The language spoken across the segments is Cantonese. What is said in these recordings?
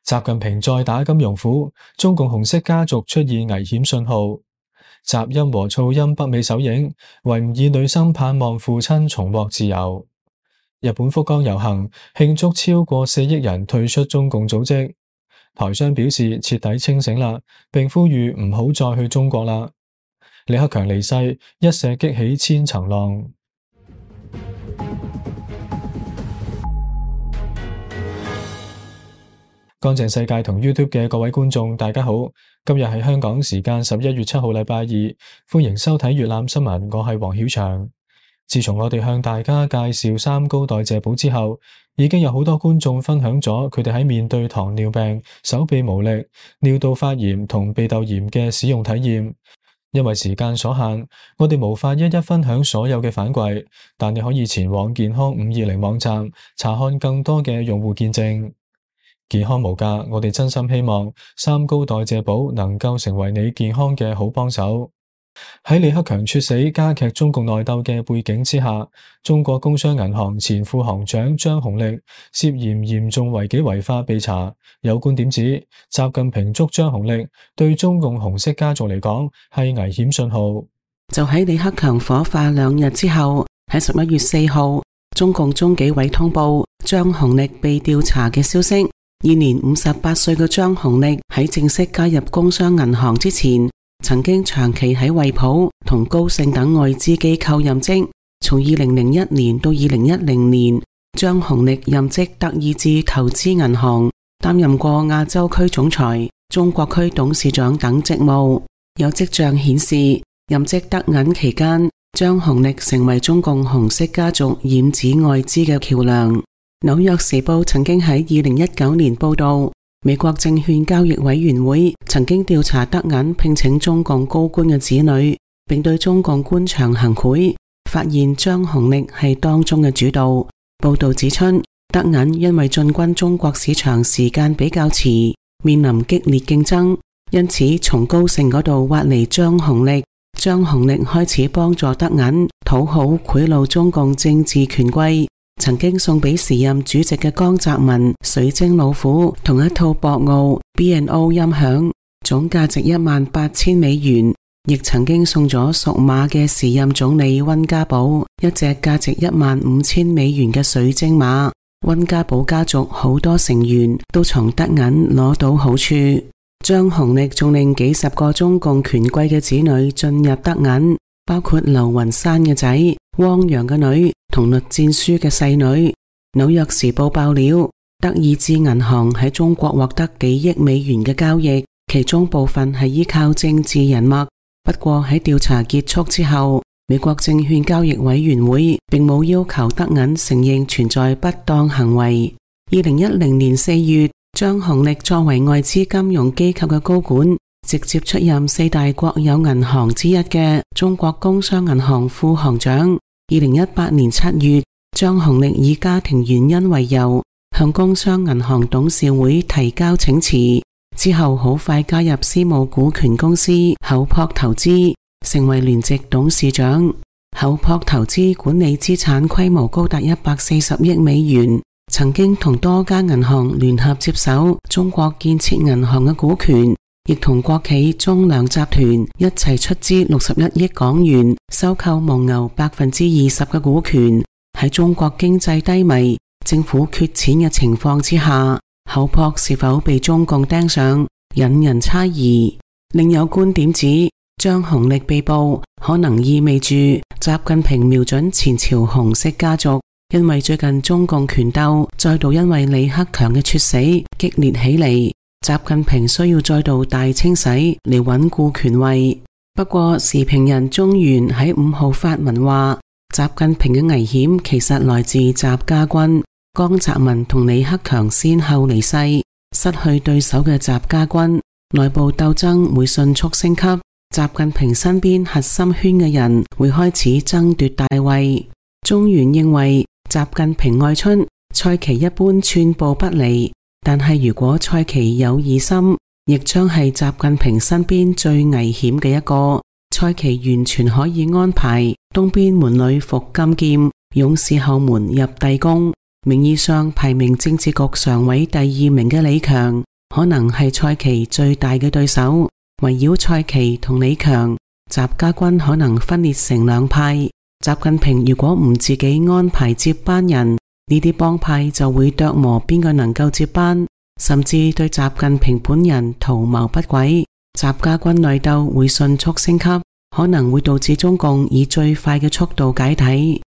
習近平再打金融虎，中共紅色家族出現危險信號。雜音和噪音北美首映，維吾爾女生盼望父親重獲自由。日本福岡遊行慶祝超過4億人退出中共組織。台商表示徹底清醒啦，並呼籲唔好再去中國啦。李克強離世，一石激起千層浪。乾淨世界同 YouTube 嘅各位觀眾，大家好。今日係香港時間11月7號，禮拜二，歡迎收睇粵覽新聞。我係黃曉翔。自從我哋向大家介紹三高代謝寶之後，已經有好多觀眾分享咗佢哋喺面對糖尿病、手臂無力、尿道發炎同鼻竇炎嘅使用體驗。因為時間所限，我哋無法一一分享所有嘅反饋，但你可以前往健康520網站查看更多嘅用戶見證。健康無價，我哋真心希望三高代謝寶能夠成為你健康嘅好幫手。喺李克強猝死加劇中共內鬥嘅背景之下，中國工商銀行前副行長張紅力涉嫌嚴重違紀違法被查。有觀點指，習近平捉張紅力對中共紅色家族嚟講係危險信號。 就喺李克強火化2日之後，喺11月4號，中共中紀委通報張紅力被調查嘅消息。現年58歲嘅張紅力喺正式加入工商銀行之前，曾經長期喺惠普同高盛等外資機構任職。從2001年到2010年，張紅力任職德意志投資銀行，擔任過亞洲區總裁、中國區董事長等職務。有跡象顯示，任職德銀期間，張紅力成為中共紅色家族染指外資嘅橋樑。紐約時報曾經喺2019年報道，美國證券交易委員會曾經調查德銀聘請中共高官嘅子女，並對中共官場行賄，發現張紅力係當中嘅主導。報道指出，德銀因為進軍中國市場時間比較遲，面臨激烈競爭，因此從高盛嗰度挖嚟張紅力。張紅力開始幫助德銀討好賄賂中共政治權貴。曾經送俾時任主席嘅江澤民水晶老虎同一套博鰲 B&O 音響，總價值$18,000，亦曾經送咗屬馬嘅時任總理溫家寶一隻價值$15,000嘅水晶馬。溫家寶家族好多成員都從德銀攞到好處。張紅力仲令幾十個中共權貴嘅子女進入德銀，包括劉雲山嘅仔、汪洋嘅女同栗戰書嘅細女。紐約時報爆料，德意志銀行喺中國獲得幾億美元嘅交易，其中部分係依靠政治人脈。不過喺調查結束之後，美國證券交易委員會並冇要求德銀承認存在不當行為。2010年4月，張紅力作為外資金融機構嘅高管，直接出任4大國有銀行之一嘅中國工商銀行副行長。2018年7月，張紅力以家庭原因為由，向工商銀行董事會提交請辭，之後好快加入私募股權公司厚朴投資，成為聯席董事長。厚朴投資管理資產規模高達140億美元，曾經同多家銀行聯合接手中國建設銀行嘅股權，亦同國企中糧集團一齊出資61億港元收購蒙牛20%嘅股權。喺中國經濟低迷、政府缺錢嘅情況之下，厚朴是否被中共盯上，引人猜疑。另有觀點指，張紅力被捕可能意味住習近平瞄準前朝紅色家族，因為最近中共權鬥再度因為李克強嘅猝死激烈起嚟。習近平需要再度大清洗嚟穩固權位。不過時評人中原喺5號發文話，習近平嘅危險其實來自習家軍。江澤民同李克強先後離世，失去對手嘅習家軍，內部鬥爭會迅速升級。習近平身邊核心圈嘅人會開始爭奪大位。中原認為，習近平外出，蔡奇一般寸步不離。但係如果蔡奇有疑心，亦將係習近平身邊最危險嘅一個。蔡奇完全可以安排東邊門裏伏金劍，勇士後門入帝宮。名義上排名政治局常委第2名嘅李強， 可能係蔡奇最大嘅對手。圍繞蔡奇同李強，習家軍可能分裂成兩派。習近平如果唔自己安排接班人，呢啲幫派就會琢磨邊個能夠接班，甚至對習近平本人圖謀不軌。習家軍內鬥會迅速升級，可能會導致中共以最快嘅速度解體。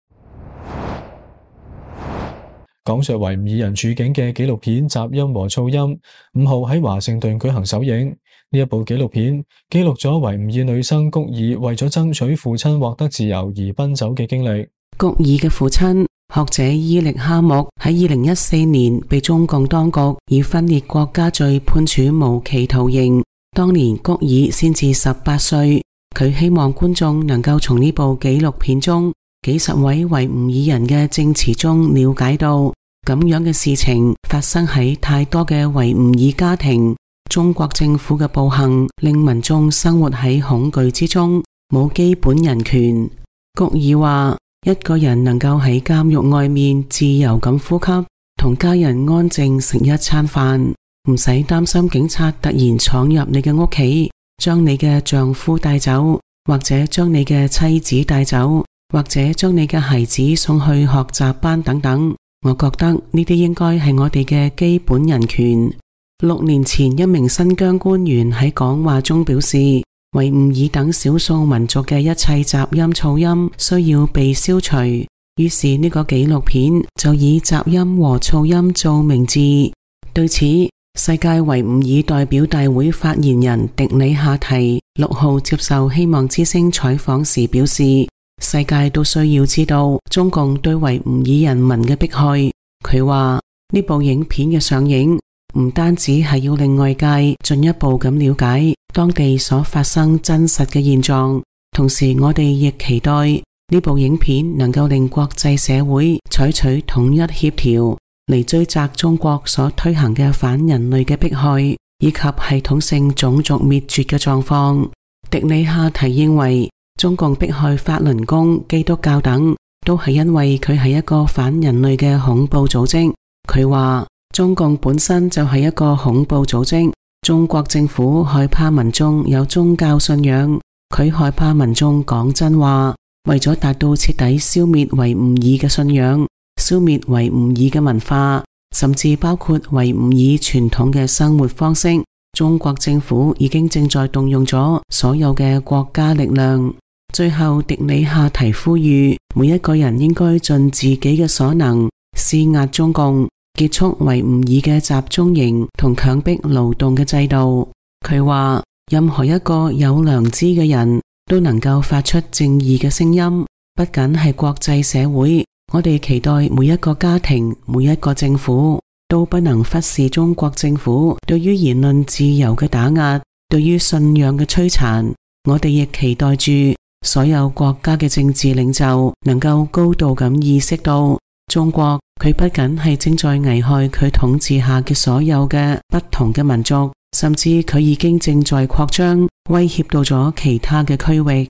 講述維吾爾人處境嘅紀錄片《雜音和噪音》5號喺華盛頓舉行首映。呢一部紀錄片記錄咗維吾爾女生菊爾為咗爭取父親獲得自由而奔走嘅經歷。 菊爾嘅父親學者伊力哈木喺2014年被中共當局以分裂國家罪判處無期徒刑，當年菊爾先至18歲。佢希望觀眾能夠從呢部紀錄片中幾十位維吾爾人嘅證詞中了解到，咁樣嘅事情發生喺太多嘅維吾爾家庭。中國政府嘅暴行令民眾生活喺恐懼之中，冇基本人權。菊爾話，一個人能夠喺監獄外面自由咁呼吸，同家人安靜食一餐飯，唔使擔心警察突然闖入你嘅屋企，將你嘅丈夫帶走，或者將你嘅妻子帶走，或者將你嘅孩子送去學習班等等。我覺得呢啲應該係我哋嘅基本人權。6年前，一名新疆官員喺講話中表示，維吾爾等少數民族嘅一切雜音噪音需要被消除。於是呢個紀錄片就以雜音和噪音做名字。對此，世界維吾爾代表大會發言人迪里夏提6號接受希望之聲採訪時表示，世界都需要知道中共對維吾爾人民嘅迫害。佢話呢部影片嘅上映唔單止係要令外界進一步咁了解當地所發生真實嘅現狀，同時我哋亦期待呢部影片能夠令國際社會採取統一協調嚟追責中國所推行嘅反人類嘅迫害，以及系統性種族滅絕嘅狀況。迪里夏提認為，中共迫害法輪功、基督教等，都係因為佢係一個反人類嘅恐怖組織。佢話，中共本身就係一個恐怖組織，中國政府害怕民眾有宗教信仰，佢害怕民眾講真話，為咗達到徹底消滅維吾爾嘅信仰，消滅維吾爾嘅文化，甚至包括維吾爾傳統嘅生活方式，中國政府已經正在動用咗所有嘅國家力量。最後，迪里夏提呼籲每一個人應該盡自己嘅所能施壓中共，結束維吾爾嘅集中營同強迫勞動嘅制度。佢話，任何一個有良知嘅人都能夠發出正義嘅聲音，不僅係國際社會，我哋期待每一個家庭、每一個政府都不能忽視中國政府對於言論自由嘅打壓，對於信仰嘅摧殘。我哋亦期待住所有國家嘅政治領袖能夠高度咁意識到，中國佢不僅係正在危害佢統治下嘅所有嘅不同嘅民族，甚至佢已經正在擴張，威脅到咗其他嘅區域。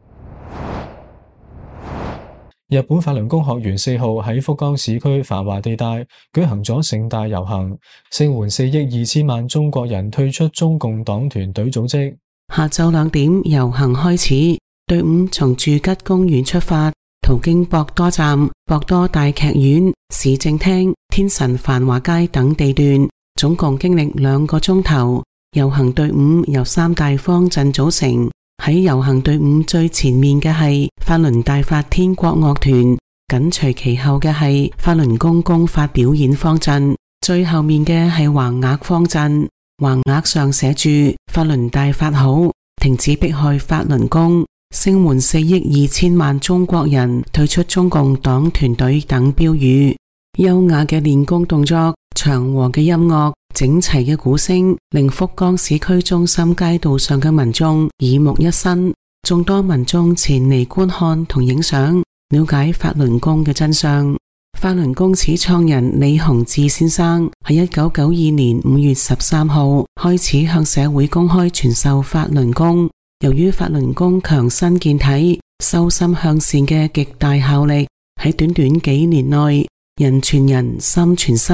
日本法輪功學員4號喺福岡市區繁華地帶舉行咗盛大遊行，聲援4億2千萬中國人退出中共黨團隊組織。 下晝2點遊行開始，隊伍從駐吉公園出發，途經博多站、博多大劇院、市政廳、天神繁華街等地段，總共經歷2個鐘頭。遊行隊伍由3大方陣組成，喺遊行隊伍最前面嘅係法輪大法天國樂團，緊隨其後嘅係法輪功功法表演方陣，最後面嘅係橫額方陣。橫額上寫住法輪大法好，停止迫害法輪功，聲援4億2千萬中國人退出中共黨團隊等標語。優雅嘅練功動作、祥和嘅音樂、整齊嘅鼓聲，令福岡市區中心街道上嘅民眾耳目一新。眾多民眾前嚟觀看同影相，了解法輪功嘅真相。法輪功始創人李洪志先生喺1992年5月13號開始向社會公開傳授法輪功。由於法輪功強身健體、修心向善嘅極大效力，喺短短幾年內，人傳人，心傳心，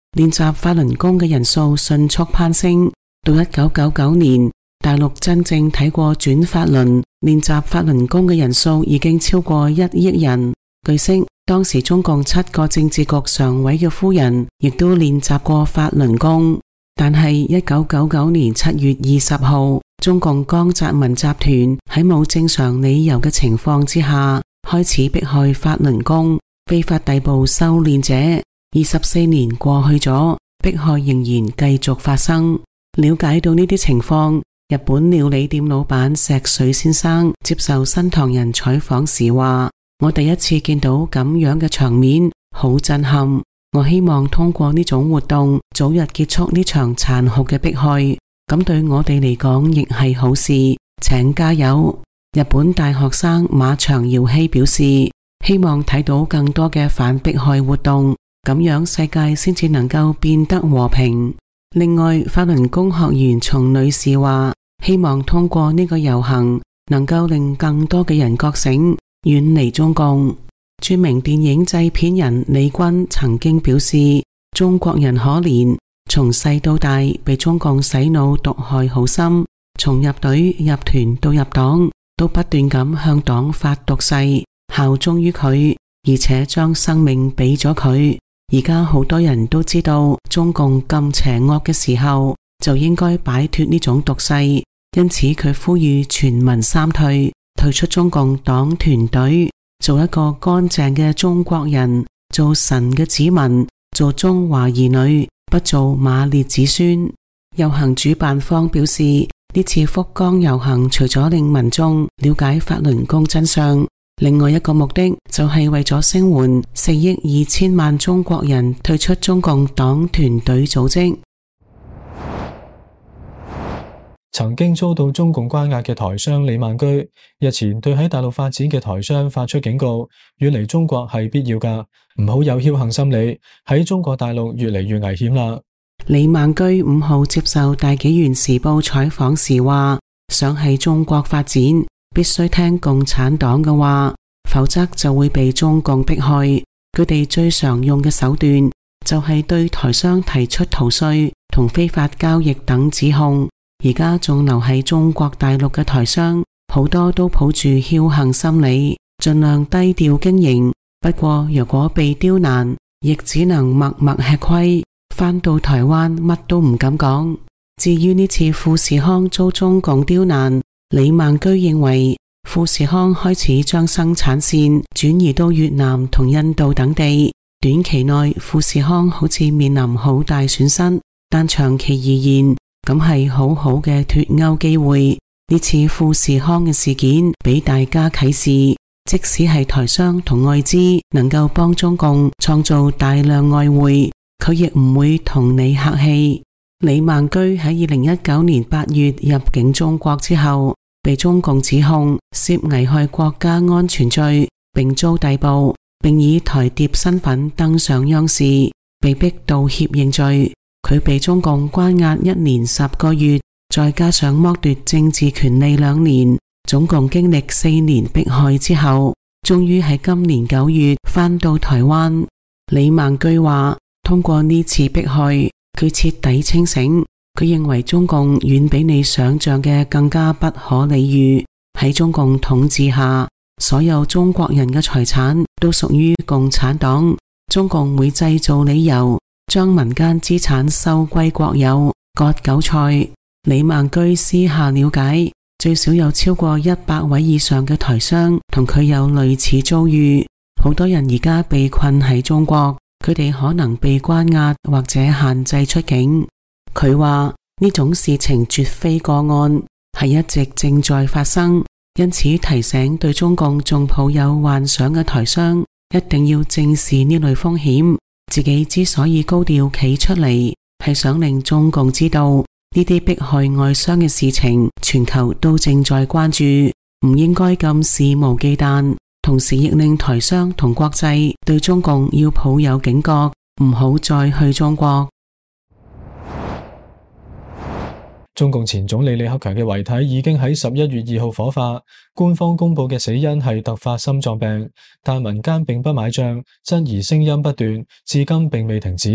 練習法輪功嘅人數迅速攀升。到1999年，大陸真正睇過轉法輪、練習法輪功嘅人數已經超過1億人。據悉，當時中共7個政治局常委嘅夫人亦都練習過法輪功。但係1999年7月20號，中共江澤民集團喺冇正常理由嘅情況之下，開始迫害法輪功，非法逮捕修煉者。24年過去咗，迫害仍然繼續發生。了解到呢啲情況，日本料理店老闆石水先生接受新唐人採訪時話：我第一次見到咁樣嘅場面，好震撼。我希望通過呢種活動，早日結束呢場殘酷嘅迫害。咁對我哋嚟講亦係好事，請加油。日本大學生馬長耀希表示，希望睇到更多嘅反迫害活動，咁樣世界先至能夠變得和平。另外，法輪功學員松女士話，希望通過呢個遊行，能夠令更多嘅人覺醒，遠離中共。著名電影製片人李軍曾經表示，中國人可憐，從細到大被中共洗腦毒害好深，從入隊入團到入黨，都不斷咁向黨發毒誓，效忠於佢，而且將生命俾咗佢。而家好多人都知道中共咁邪惡嘅時候，就應該擺脫呢種毒誓，因此佢呼籲全民三退，退出中共黨團隊，做一個乾淨嘅中國人，做神嘅子民，做中華兒女，不做馬列子孫。遊行主辦方表示，呢次福岡遊行除咗令民眾了解法輪功真相，另外一個目的就係為咗聲援4億2千萬中國人退出中共黨團隊組織。 曾經遭到中共關押嘅台商李萬居，日前對喺大陸發展嘅台商發出警告，遠離中國係必要㗎，唔好有僥倖心理，喺中國大陸越嚟越危險啦。 李萬居5號接受大紀元時報採訪時話，想喺中國發展，必須聽共產黨嘅話，否則就會被中共迫害。佢哋最常用嘅手段就係對台商提出逃稅同非法交易等指控。而家仲留喺中國大陸嘅台商，好多都抱住僥倖心理，盡量低調經營。不過如果被刁難，亦只能默默吃虧，返到台灣乜都唔敢講。至於呢次富士康遭中共刁難，李萬居認為富士康開始將生產線轉移到越南同印度等地，短期內富士康好似面臨好大損失，但長期而言，咁係好好嘅脫歐機會。呢次富士康嘅事件俾大家啟示，即使係台商同外資能夠幫中共創造大量外匯，佢亦唔會同你客氣。李萬居喺2019年8月入境中國之後，被中共指控涉危害國家安全罪，並遭逮捕，並以台諜身份登上央視，被逼道歉認罪。佢被中共關押1年10個月，再加上剝奪政治權利2年，總共經歷4年迫害之後，終於喺今年9月返到台灣。李萬居話，通過呢次迫害，佢徹底清醒。佢認為中共遠比你想象嘅更加不可理喻。喺中共統治下，所有中國人嘅財產都屬於共產黨。中共會製造理由，將民間資產收歸國有，割韭菜。李萬居私下了解，最少有超過100位以上嘅台商同佢有類似遭遇。好多人而家被困喺中國，佢哋可能被關押或者限制出境。佢話呢種事情絕非個案，係一直正在發生，因此提醒對中共仲抱有幻想嘅台商，一定要正視呢類風險。自己之所以高調企出嚟，係想令中共知道呢啲迫害外商嘅事情，全球都正在關注，唔應該咁肆無忌憚。同時亦令台商同國際對中共要抱有警覺，唔好再去中國。 中共前總理李克強嘅遺體已經喺11月2號火化，官方公布嘅死因係突發心臟病，但民間並不買賬，質疑聲音不斷，至今並未停止。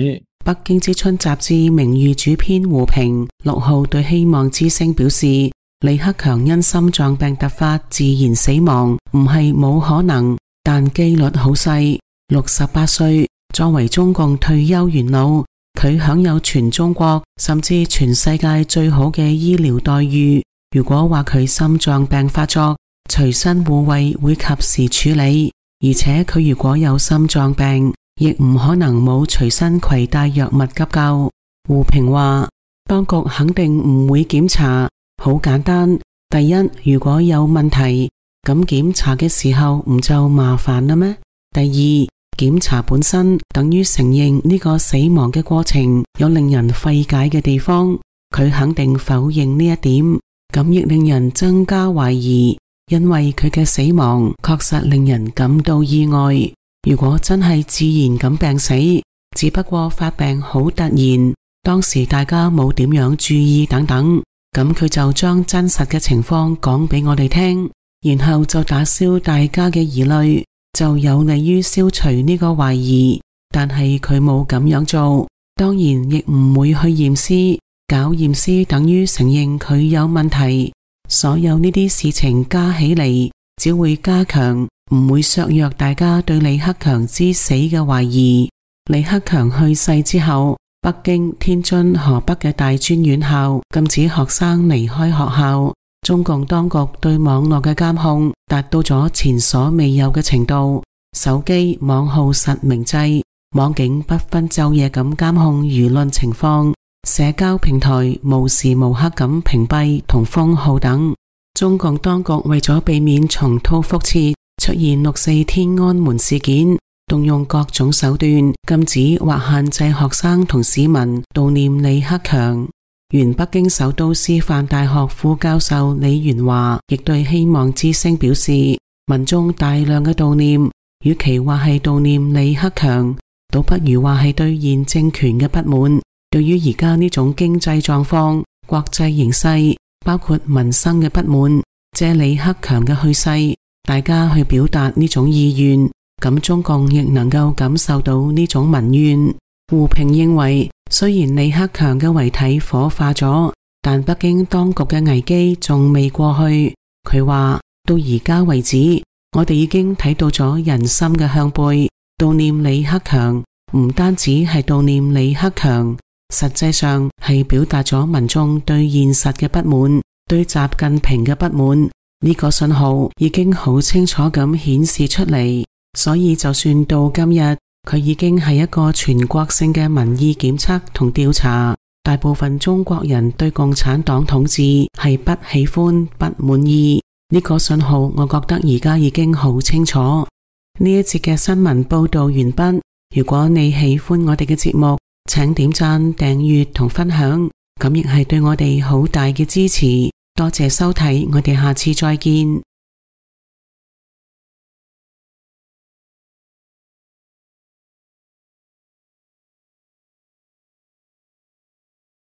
北京之春雜誌名譽主編胡平6號對希望之聲表示，李克強因心臟病突發自然死亡唔係冇可能，但機率好細。68歲，作為中共退休元老，佢享有全中國甚至全世界最好嘅醫療待遇。如果話佢心臟病發作，隨身護衛會及時處理，而且佢如果有心臟病，亦唔可能冇隨身攜帶藥物急救。胡平話，當局肯定唔會檢查，好簡單。第一，如果有問題，咁檢查嘅時候唔就麻煩啦咩？第二，檢查本身等於承認呢個死亡嘅過程有令人費解嘅地方，佢肯定否認呢一點，咁亦令人增加懷疑，因為佢嘅死亡確實令人感到意外。如果真係自然咁病死，只不過發病好突然，當時大家冇點樣注意等等，咁佢就將真實嘅情況講俾我哋聽，然後就打消大家嘅疑慮，就有利於消除呢個懷疑。但係佢冇咁樣做，當然亦唔會去驗屍，搞驗屍等於承認佢有問題。所有呢啲事情加起嚟，只會加強，唔會削弱大家對李克強之死嘅懷疑。李克強去世之後，北京、天津、河北嘅大專院校禁止學生離開學校。中共當局對網絡嘅監控達到咗前所未有嘅程度，手機、網號實名制，網警不分晝夜咁監控輿論情況，社交平台無時無刻咁屏蔽同封號等。中共當局為咗避免重蹈覆轍，出現6.4天安門事件，動用各種手段禁止或限制學生同市民悼念李克強。原北京首都師範大學副教授李元華亦對希望之聲表示，民眾大量嘅悼念，與其話係悼念李克強，倒不如話係對現政權嘅不滿，對於而家呢種經濟狀況、國際形勢，包括民生嘅不滿，借李克強嘅去世，大家去表達呢種意願，咁中共亦能夠感受到呢種民怨。胡平認為，雖然李克強嘅遺體火化咗，但北京當局嘅危機仲未過去。佢話，到而家為止，我哋已經睇到咗人心嘅向背，悼念李克強唔單止係悼念李克強，實際上係表達咗民眾對現實嘅不滿，對習近平嘅不滿。呢個信號已經好清楚咁顯示出嚟，所以就算到今日，佢已經係一個全國性嘅民意檢測同調查，大部分中國人對共產黨統治係不喜歡、不滿意。呢個信號我覺得而家已經好清楚。呢一節嘅新聞報道完畢。如果你喜歡我哋嘅節目，請點讚、訂閱同分享，咁亦係對我哋好大嘅支持。多謝收睇，我哋下次再見。